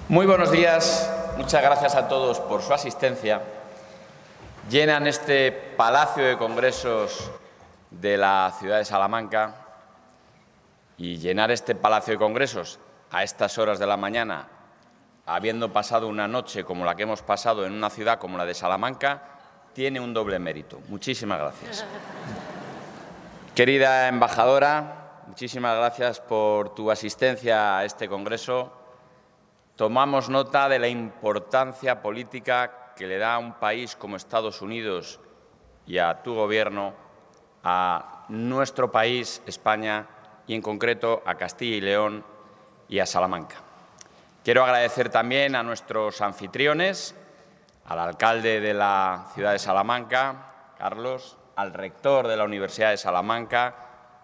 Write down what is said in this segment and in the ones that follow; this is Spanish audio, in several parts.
Muy buenos días, muchas gracias a todos por su asistencia. Llenan este Palacio de Congresos de la ciudad de Salamanca, y llenar este Palacio de Congresos a estas horas de la mañana, habiendo pasado una noche como la que hemos pasado en una ciudad como la de Salamanca, tiene un doble mérito. Muchísimas gracias. Querida embajadora, muchísimas gracias por tu asistencia a este Congreso. Tomamos nota de la importancia política que le da a un país como Estados Unidos y a tu Gobierno a nuestro país, España, y en concreto a Castilla y León y a Salamanca. Quiero agradecer también a nuestros anfitriones, al alcalde de la ciudad de Salamanca, Carlos, al rector de la Universidad de Salamanca,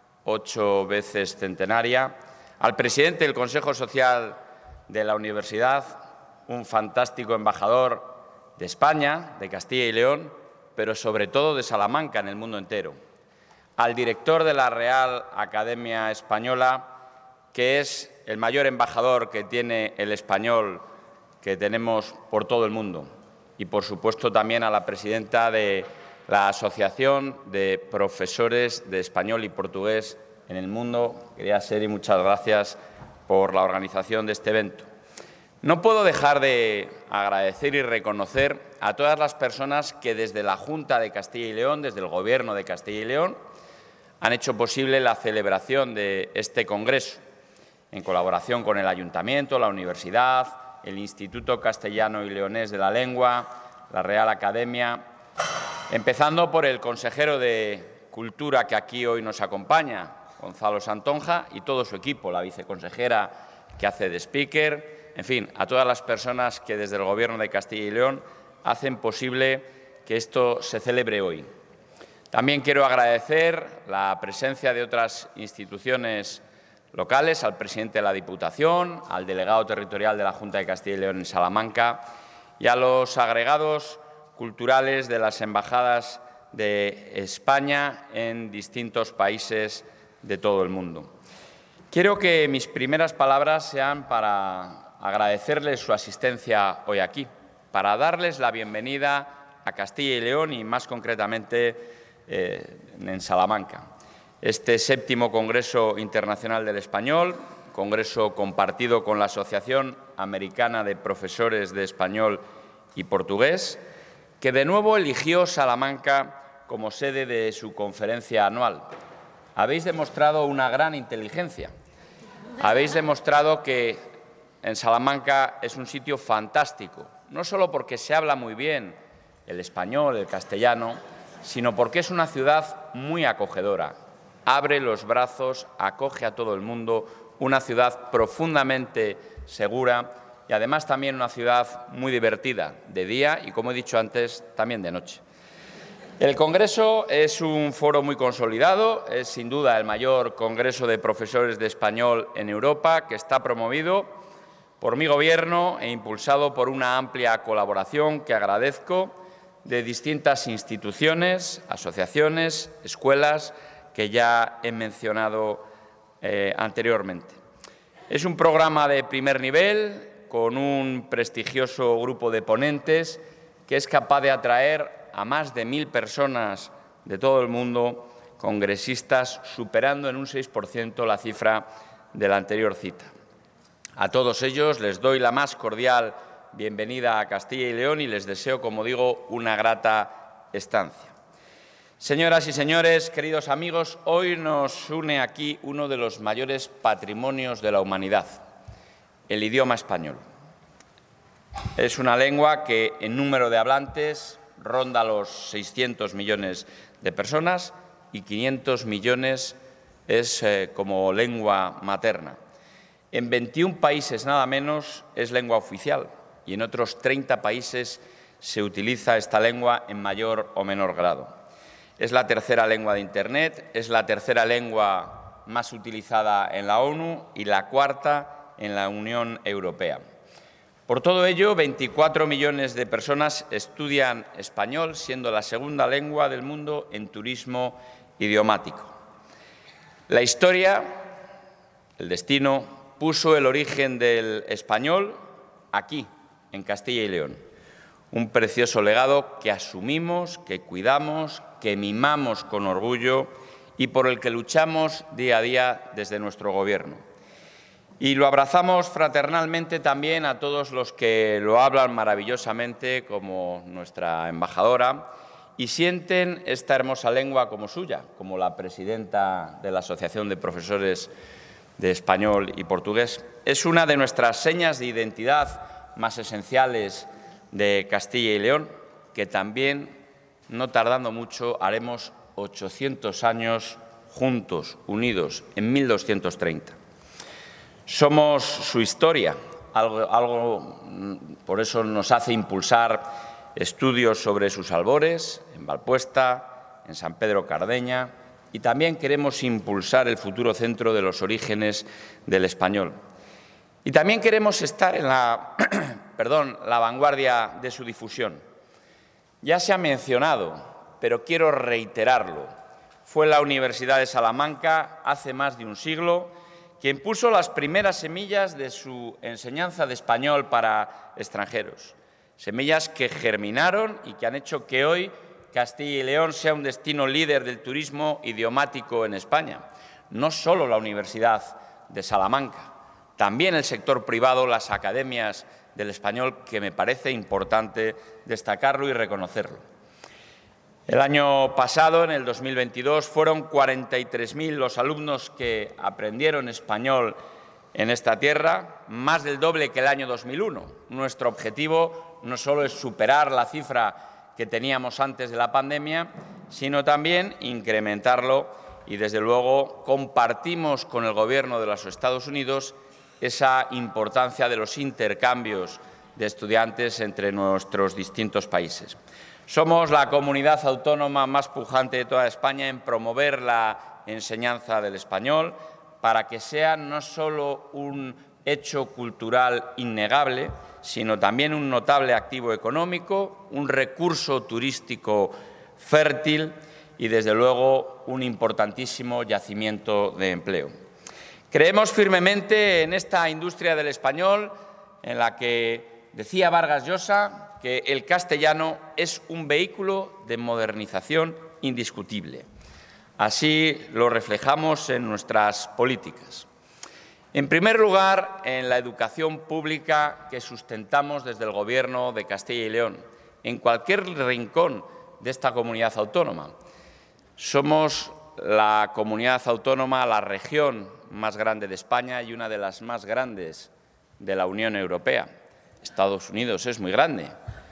8 veces centenaria, al presidente del Consejo Social de la Universidad, un fantástico embajador de España, de Castilla y León, pero sobre todo de Salamanca en el mundo entero, al director de la Real Academia Española, que es el mayor embajador que tiene el español que tenemos por todo el mundo, y, por supuesto, también a la presidenta de la Asociación de Profesores de Español y Portugués en el mundo. Quería ser, y muchas gracias por la organización de este evento. No puedo dejar de agradecer y reconocer a todas las personas que desde la Junta de Castilla y León, desde el Gobierno de Castilla y León, han hecho posible la celebración de este congreso, en colaboración con el Ayuntamiento, la Universidad, el Instituto Castellano y Leonés de la Lengua, la Real Academia, empezando por el consejero de Cultura que aquí hoy nos acompaña, Gonzalo Santonja, y todo su equipo, la viceconsejera que hace de speaker, en fin, a todas las personas que desde el Gobierno de Castilla y León hacen posible que esto se celebre hoy. También quiero agradecer la presencia de otras instituciones locales, al presidente de la Diputación, al delegado territorial de la Junta de Castilla y León en Salamanca y a los agregados culturales de las embajadas de España en distintos países de todo el mundo. Quiero que mis primeras palabras sean para agradecerles su asistencia hoy aquí, para darles la bienvenida a Castilla y León y, más concretamente, en Salamanca. Este 7º Congreso Internacional del Español, congreso compartido con la Asociación Americana de Profesores de Español y Portugués, que de nuevo eligió Salamanca como sede de su conferencia anual. Habéis demostrado una gran inteligencia. Habéis demostrado que en Salamanca es un sitio fantástico, no solo porque se habla muy bien el español, el castellano, sino porque es una ciudad muy acogedora. Abre los brazos, acoge a todo el mundo, una ciudad profundamente segura y, además, también una ciudad muy divertida, de día y, como he dicho antes, también de noche. El Congreso es un foro muy consolidado, es sin duda el mayor congreso de profesores de español en Europa, que está promovido por mi Gobierno e impulsado por una amplia colaboración que agradezco de distintas instituciones, asociaciones, escuelas que ya he mencionado anteriormente. Es un programa de primer nivel con un prestigioso grupo de ponentes que es capaz de atraer a más de 1.000 personas de todo el mundo, congresistas, superando en un 6% la cifra de la anterior cita. A todos ellos les doy la más cordial bienvenida a Castilla y León y les deseo, como digo, una grata estancia. Señoras y señores, queridos amigos, hoy nos une aquí uno de los mayores patrimonios de la humanidad, el idioma español. Es una lengua que, en número de hablantes, ronda los 600 millones de personas y 500 millones es como lengua materna. En 21 países, nada menos, es lengua oficial y en otros 30 países se utiliza esta lengua en mayor o menor grado. Es la tercera lengua de Internet, es la tercera lengua más utilizada en la ONU y la cuarta en la Unión Europea. Por todo ello, 24 millones de personas estudian español, siendo la segunda lengua del mundo en turismo idiomático. La historia, el destino, puso el origen del español aquí, en Castilla y León. Un precioso legado que asumimos, que cuidamos, que mimamos con orgullo y por el que luchamos día a día desde nuestro Gobierno. Y lo abrazamos fraternalmente también a todos los que lo hablan maravillosamente, como nuestra embajadora, y sienten esta hermosa lengua como suya, como la presidenta de la Asociación de Profesores de Español y Portugués. Es una de nuestras señas de identidad más esenciales de Castilla y León, que también, no tardando mucho, haremos 800 años juntos, unidos, en 1230. Somos su historia, algo por eso nos hace impulsar estudios sobre sus albores en Valpuesta, en San Pedro Cardeña, y también queremos impulsar el futuro centro de los orígenes del español. Y también queremos estar en la vanguardia de su difusión. Ya se ha mencionado, pero quiero reiterarlo. Fue la Universidad de Salamanca, hace más de un siglo, quien puso las primeras semillas de su enseñanza de español para extranjeros. Semillas que germinaron y que han hecho que hoy Castilla y León sea un destino líder del turismo idiomático en España. No solo la Universidad de Salamanca, también el sector privado, las academias del español, que me parece importante destacarlo y reconocerlo. El año pasado, en el 2022, fueron 43.000 los alumnos que aprendieron español en esta tierra, más del doble que el año 2001. Nuestro objetivo no solo es superar la cifra que teníamos antes de la pandemia, sino también incrementarlo y, desde luego, compartimos con el Gobierno de los Estados Unidos esa importancia de los intercambios de estudiantes entre nuestros distintos países. Somos la comunidad autónoma más pujante de toda España en promover la enseñanza del español para que sea no solo un hecho cultural innegable, sino también un notable activo económico, un recurso turístico fértil y, desde luego, un importantísimo yacimiento de empleo. Creemos firmemente en esta industria del español, en la que decía Vargas Llosa que el castellano es un vehículo de modernización indiscutible. Así lo reflejamos en nuestras políticas. En primer lugar, en la educación pública que sustentamos desde el Gobierno de Castilla y León, en cualquier rincón de esta comunidad autónoma. Somos la comunidad autónoma, la región más grande de España y una de las más grandes de la Unión Europea. Estados Unidos es muy grande,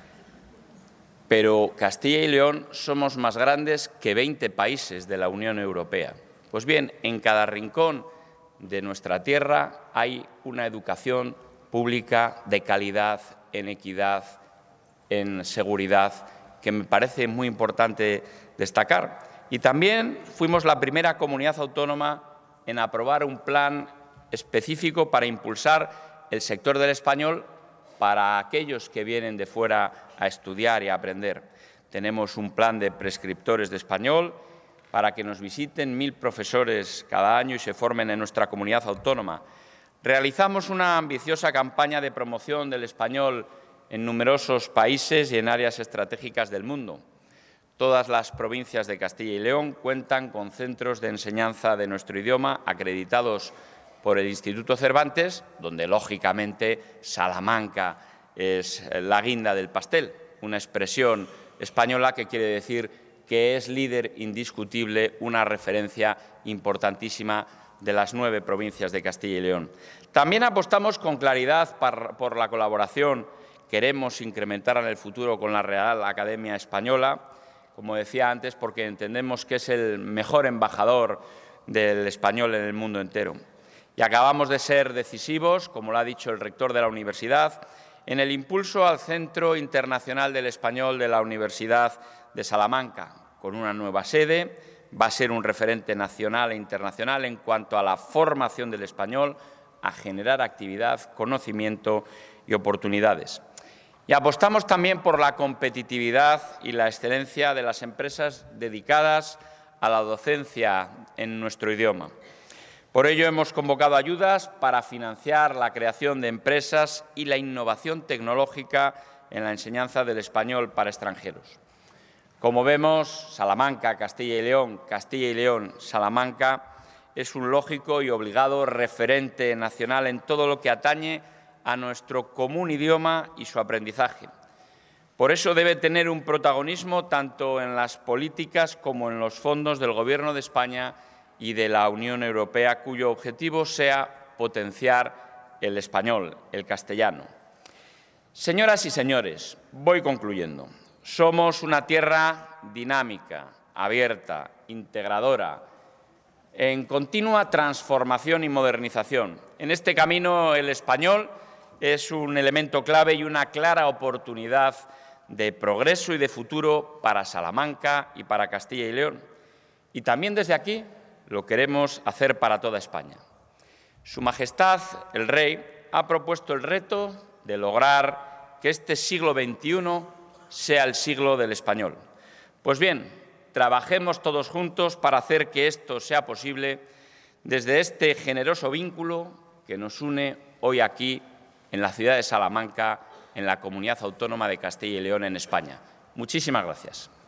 pero Castilla y León somos más grandes que 20 países de la Unión Europea. Pues bien, en cada rincón de nuestra tierra hay una educación pública de calidad, en equidad, en seguridad, que me parece muy importante destacar. Y también fuimos la primera comunidad autónoma en aprobar un plan específico para impulsar el sector del español para aquellos que vienen de fuera a estudiar y a aprender. Tenemos un plan de prescriptores de español para que nos visiten 1.000 profesores cada año y se formen en nuestra comunidad autónoma. Realizamos una ambiciosa campaña de promoción del español en numerosos países y en áreas estratégicas del mundo. Todas las provincias de Castilla y León cuentan con centros de enseñanza de nuestro idioma acreditados por el Instituto Cervantes, donde, lógicamente, Salamanca es la guinda del pastel, una expresión española que quiere decir que es líder indiscutible, una referencia importantísima de las 9 provincias de Castilla y León. También apostamos con claridad por la colaboración. Queremos incrementar en el futuro con la Real Academia Española, como decía antes, porque entendemos que es el mejor embajador del español en el mundo entero. Y acabamos de ser decisivos, como lo ha dicho el rector de la universidad, en el impulso al Centro Internacional del Español de la Universidad de Salamanca, con una nueva sede. Va a ser un referente nacional e internacional en cuanto a la formación del español, a generar actividad, conocimiento y oportunidades. Y apostamos también por la competitividad y la excelencia de las empresas dedicadas a la docencia en nuestro idioma. Por ello, hemos convocado ayudas para financiar la creación de empresas y la innovación tecnológica en la enseñanza del español para extranjeros. Como vemos, Salamanca, Castilla y León, Salamanca, es un lógico y obligado referente nacional en todo lo que atañe a nuestro común idioma y su aprendizaje. Por eso debe tener un protagonismo tanto en las políticas como en los fondos del Gobierno de España y de la Unión Europea, cuyo objetivo sea potenciar el español, el castellano. Señoras y señores, voy concluyendo. Somos una tierra dinámica, abierta, integradora, en continua transformación y modernización. En este camino, el español es un elemento clave y una clara oportunidad de progreso y de futuro para Salamanca y para Castilla y León. Y también desde aquí lo queremos hacer para toda España. Su Majestad, el Rey, ha propuesto el reto de lograr que este siglo XXI sea el siglo del español. Pues bien, trabajemos todos juntos para hacer que esto sea posible desde este generoso vínculo que nos une hoy aquí en la ciudad de Salamanca, en la Comunidad Autónoma de Castilla y León, en España. Muchísimas gracias.